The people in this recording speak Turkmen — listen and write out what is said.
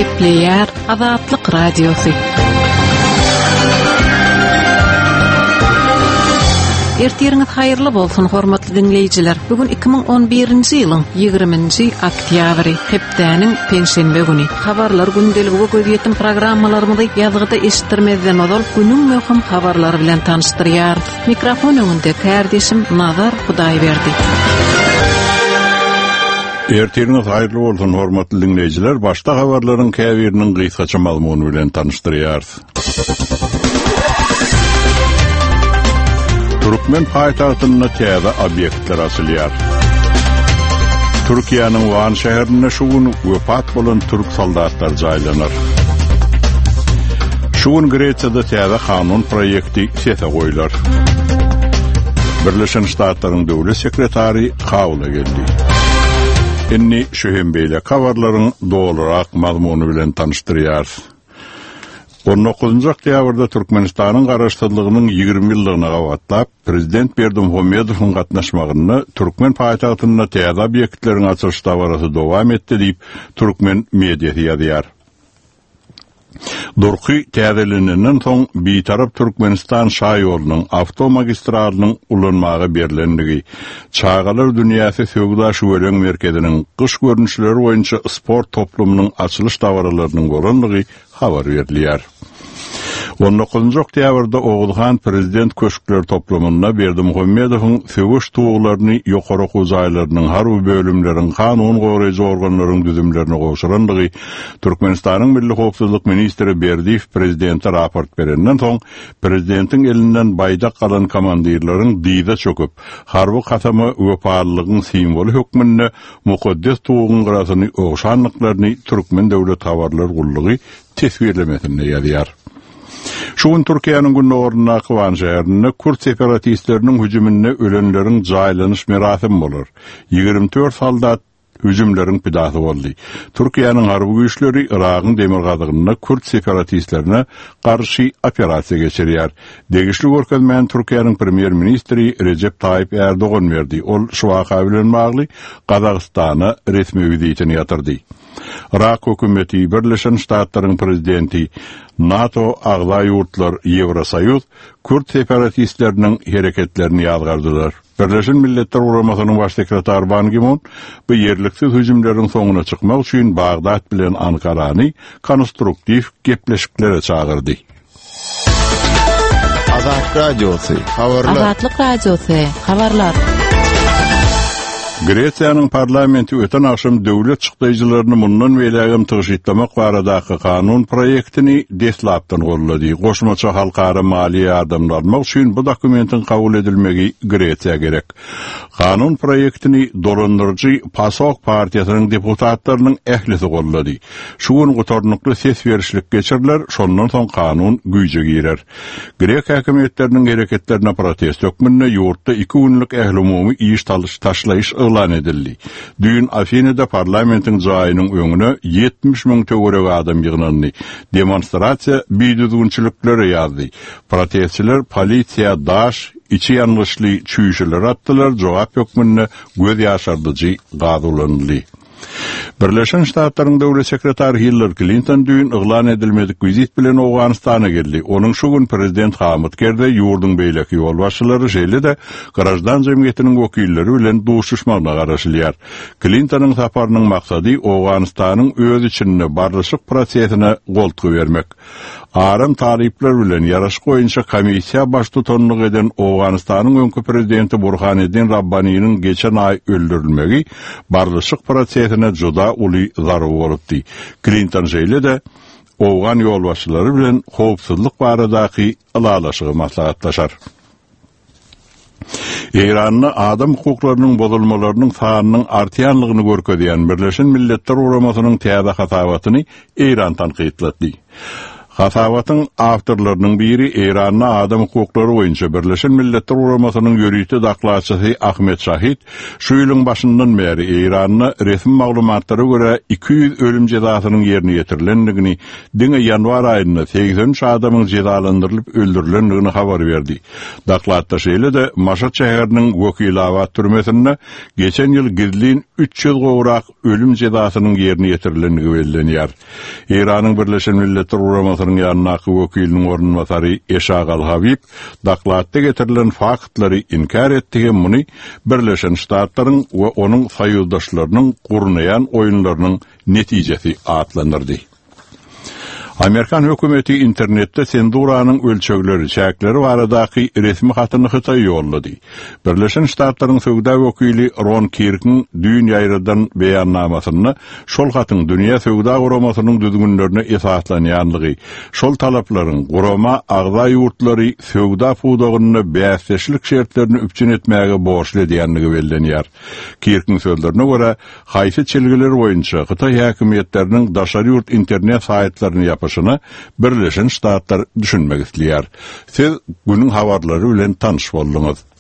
Gepleyer Azatlyk Radiosu. Ertiriniz hayırlı bolsun hormatly dinleyijiler. Bugün 2011-nji ýylyň 20-nji oktýabry, hepdäniň penşenbe güni. Habarlar gündeligi göýýetim programmalarymyzda ýazgyda eşitdirmezden ozal günüň möhüm habarlary bilen tanıştyrýar. Mikrofon öňünde kardeşim Nazar Hudaýberdi. Ertiriniz hayırlı bolsun hormatly dinleyijiler. Başta habarlaryň käbiriniň gysgaça maglumaty bilen tanıştyrýar. Türkmen paytagtyna täze obyektler açylýar. Türkiýanyň Van şäherine şugun wepat bolan türk soldatlar jaýlanar. Şugun Gretsiýada täze kanun proýekti sese goýular. Birleşen Ştatlaryň döwlet sekretary kabula geldi. Inni şöhembeýle habarlaryň dolarak maglumaty bilen tanıştyrýar. 19-njy oktýabrda Türkmenistanyň garaşdyrlygynyň 20 ýyllygyna gawatlap, Prezident Berdimuhammedowyň gatnaşmagyny Türkmen paýtagtyna täze obyektleriň açylyş dabarasy dowam etdi diýip Türkmen mediýasy ýazýar. Durky täzeleninden soň bitarap Türkmenistan şaýolunyň awtomagistralnyň ulanmagy berilendigi, Çağalar dünýäsi söwda şuwelen merkeziniň gyş görnüşleri boýunça sport toplumynyň açylyş dabaralarynyň boranlygy habar berilýär. 19-njy oktýabrda Oğulhan Prezident Köşkler Toplamyna Berdimuhammedowyň söwüş tuğlaryny ýokary huzaýlarynyň harby bölümleriň kanun goýaryjy organlaryň düzümlerine goşuranlygy Türkmenistanyň Milli Howpsuzlyk ministri Berdiýew prezidente raport berenden soň prezidentiň elinden baýdak galan komandirleriň diýde çöküp harby katamy wepalylygyň simwolu hökmünde mukaddes tuğun garasyny oşanlyklaryny Türkmen döwlet habarlar gullugy tesbirlemesinde ýazýar. Şuun Türkiýanyň gündägine Van şäherine Kürt separatistleriniň hüjümine ölenleriň jaýlanyş merasimi bolar. 24 soldat hüjümleriň pidasy boldy. Türkiýanyň harby güýçleri Iragyň demirgazygyna Kürt separatistlerine garşy operasiýa geçirýär. Degişli görkezmän Türkiýanyň premier ministri Recep Tayyip Erdoğan berdi. Ol şu waka bilen bagly Gazagystana resmi wizitini ýatyrdy. Irak hökümeti, Birleşen Ştatlaryň prezidenti, NATO agza ýurtlar, Ýewrosoýuz Kürt separatistleriniň hereketlerini ýazgardylar. Birleşen Milletler Guramasynyň baş sekretary Ban Ki-moon bu ýerliksiz hüjümleriň soňuna çykmak üçin Bagdad bilen Ankarany konstruktiw gepleşiklere çağırdy. Azatlyk Radiosu, habarlar. Azatlyk Radiosu, habarlar. Gretsiýanyň parlamenti öten akşam döwlet çykdyjylaryny mundan belägem tygyşytlamak baradaky kanun proýektini deslapdan gollady. Goşmaça halkara maliýe ýardamlar almak üçin bu dokumentin kabul edilmegi Gretsiýa gerek. Kanun proýektini dolandyrjy PASOK partiýasynyň deputatlarynyň ählisi gollady. Şugun gutarnykly ses berişlik geçirler, şondan soň kanun güýje girer. Grek häkimetleriniň hereketlerine protest hökmünde ýurtda 2 günlük ähli umumy iş taşlaýyş elan edildi. Dün Afina'da parlamentin jaýynyň öňüne 70 000 töwerek adam ýygnandy. Demonstrasiýa biýdüzgünçiliklere ýazdy. Protestçiler polisiýa daş, içi ýangyşly çüýşeler atdylar, jogap hökmünde göz ýaşardyjy gazulandy. Birleşen Ştatlaryň döwlet sekretary Hillary Clinton dün yglan edilmedik vizit bilen Awganystana geldi. Onuň şu gün prezident Hamid Karzai ýurduň beýleki ýol başçylary şeýle de garajdan jemgyýetiniň wekilleri bilen duşuşmagyna garaşylýar. Clintonyň saparynyň maksady Awganystanyň öz içinde barlyşyk prosesine goltugy bermek. Aram taryplar bilen ýaraşyk boýunça komissiýa baş tutanlyk eden Awganystanyň öňkü prezidenti Burhaneddin Rabbaniýanyň geçen ay öldürilmegi barlyşyk prosesine juda uly zarar bolupdy. Clinton şeýle de Awgan ýolbaşçylary bilen howpsuzlyk baradaky alalaşygy maslahatlaşar. Eýranyň adam hukuklarynyň bozulmalarynyň sanynyň artýanlygyny görkezýän Birleşen Milletler Guramasynyň täze hasabatyny Eýran tanqidlady. Hatavatın avtorlarının biri İran'ın adam hukukları boyunca Birleşen Milletler Uramasının yörüyti daklaçısı Ahmet Şahid, şu yılın başından beri İran'ın resmi maglumatlara göre 200 ölüm cezasının yerine getirilenligini, dine yanvar ayında 83 adamın cezalandırılıp öldürülenligini haber verdi. Daklatda şeyle de Maşad şehirinin Vökilavat türmesinde geçen yıl gizliğin 300 goğrak ölüm cezasının yerine getirilenligi belirleniyor. İran'ın Birleşen Milletler Uramasının yanındaki vekilinin orunmasarı Eşagal Habib, daklatda getirilen faktları inkar ettiğim bunu Birleşen Ştatların ve onun sayıldaşlarının kurnayan oyunlarının neticesi adlandırdı. Amerikan hükümeti internette sensuranın ölçögleri, çäkleri baradaki resmi hatını Xitay yolladı. Birleşen Ştatların Sögda vekili Ron Kirk'in düň ýaýradan beýannamasynda şol hatyn dünýä sögda guramasının düzgünlerine esaslanýanlygy, şol talaplaryň gurama agza ýurtlary sögda pudagyny bäsleşlik şertlerini üpçün etmäge borçly diýenligi bellenýär. Kirk'in sözlerine göre, haýsy çelgiler boýunça Xitay häkimetleriniň daşary ýurt internet saýtlaryny yapyşyny Birleşen Ştatlar düşünmek isleýär. Siz günün habarlary bilen tanış boldunuz.